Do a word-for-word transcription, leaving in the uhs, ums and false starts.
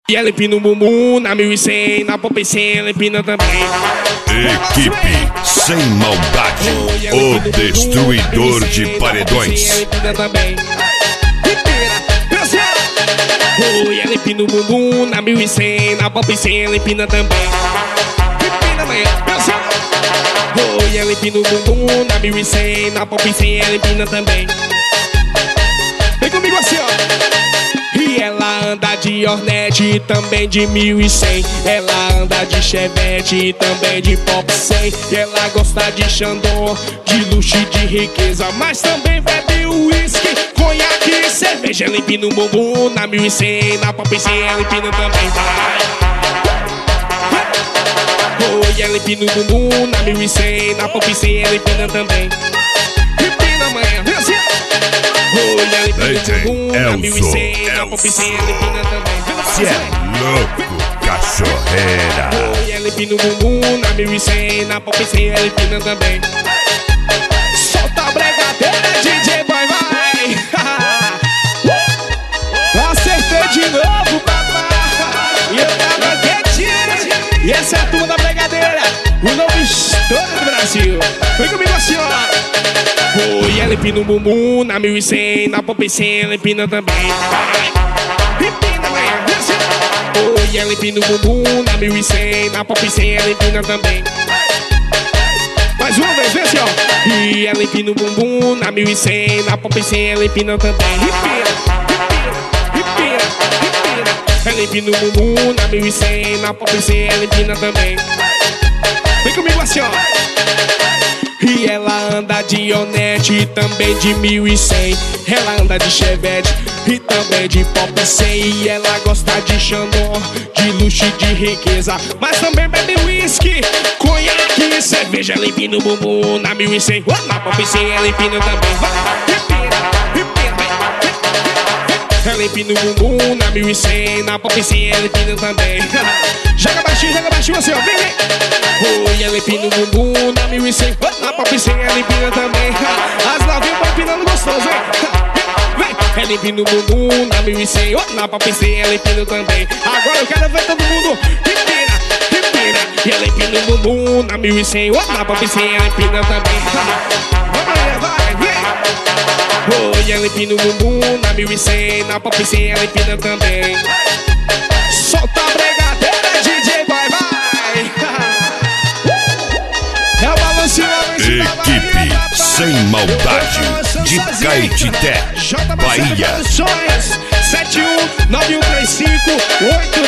E ela empina o bumbum na mil e cem, na pop cem ela empina também. Equipe Sem Maldade, o destruidor de paredões. Ela empina também. Oh, e ela empina o bumbum na mil e cem, na pop cem ela empina também. Empina amanhã, oh, e ela empina o bumbum na mil e cem, na pop cem ela empina também. Vem comigo assim, ó. E ela anda de Hornet, também de mil e cem. Ela anda de Chevette, também de Pop cem. E ela gosta de Xandão, de luxo e de riqueza, mas também bebe uísque, conhaque e cerveja. Ela empina o bumbum na mil e cem, na Pop cem ela empina também. Oh, e ela empina o bumbum na mil e cem, na Pop cem ela empina também. Empina amanhã, vem assim. Oh, e ela empina o bumbum na mil e cem, na Pop cem ela empina também. Cê é louco, cachorreira. Oh, e ela empina o bumbum na mil e cem, na Pop cem ela empina também. Solta a bregadeira, D J Boy, vai. Acertei de novo, papai. E eu tava quietinho. E essa é a turma da bregadeira, o novo estouro do Brasil. Vem comigo assim, ó. Oh, e ela empina o bumbum na mil e cem, na Pop cem ela empina também. Empina, amanhã, desce. Oh, e ela empina o bumbum na mil e cem, na Pop cem ela empina também. Mais uma vez, desce, ó. E ela empina o bumbum na mil e cem, na Pop cem ela empina também. Empina, empina, empina, empina. Ela empina o bumbum na mil e cem, na Pop cem ela empina também. Vem comigo assim, ó. E ela anda de Hornet, também de mil e cem. Ela anda de Chevette e também de Pop cem. E ela gosta de Xandão, de luxo e de riqueza, mas também bebe uísque, conhaque e cerveja. Ela empina o bumbum na mil e cem, oh, na Pop cem ela empina também. Vai, empina, empina, vai. Ela empina o bumbum na mil e cem, na Pop cem ela empina também. Joga baixinho, joga baixinho assim, ó, vem, vem. Oh, e ela empina o bumbum na mil e cem, oh, na Pop cem ela empina também. As novinhas vão empinando gostoso, vem. Vem, ela empina o bumbum na mil e cem, oh, na Pop cem ela empina também. Agora eu quero ver todo mundo empina, empina. E ela empina o bumbum na mil e cem, oh, na Pop cem ela empina também. Vamos aí, vai, vem. Oh, e ela empina o bumbum na mil e cem, na Pop cem ela empina também. Solta a bregadeira, D J Boy, vai. É o balanceamento. Equipe Sem Maldade, de Caetité, Bahia. sete um nove um três cinco oito